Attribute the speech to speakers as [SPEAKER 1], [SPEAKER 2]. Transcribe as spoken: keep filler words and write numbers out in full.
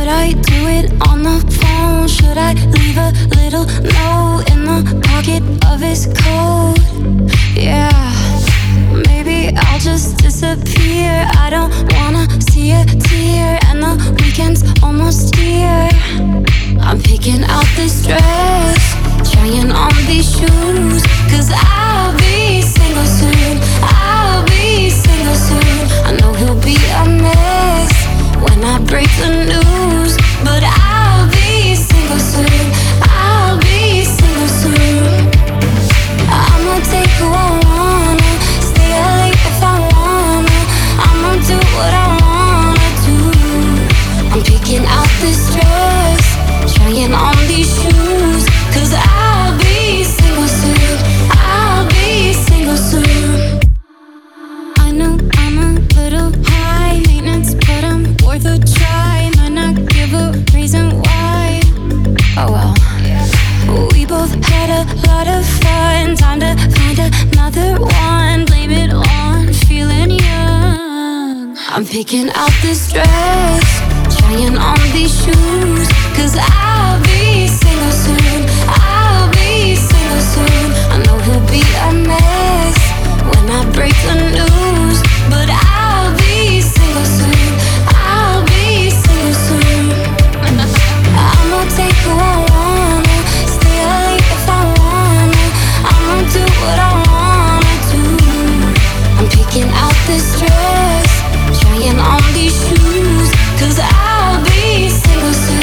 [SPEAKER 1] Should I do it on the phone? Should I leave a little note in the pocket of his coat? Yeah, maybe I'll just disappear. I don't wanna see a tear, and the weekend's almost here. I'm picking out this dress, trying on these shoes, cause I'll be single soon. I'll be single soon. I know he'll be a mess when I break the news, but I'll be single soon. I'll be single soon. I'ma take who I wanna, stay up late if I wanna. I'ma do what I wanna do. I'm picking out this dress, trying on these shoes, cause I'll be single soon. I'll be single soon. I know I'm a little high maintenance, but I'm worth a try. Might not give a reason why. Oh well. We both had a lot of fun. Time to find another one. Blame it on feeling young. I'm picking out this dress, trying on these shoes, cause I'll be single soon. I'll be single soon. I know he'll be a mess when I break the news, but I'll be single soon. I'll be single soon. I'ma take who I wanna, stay up late if I wanna. I'ma do what I wanna do. I'm picking out this dress, trying on these shoes, cause I'll be single soon.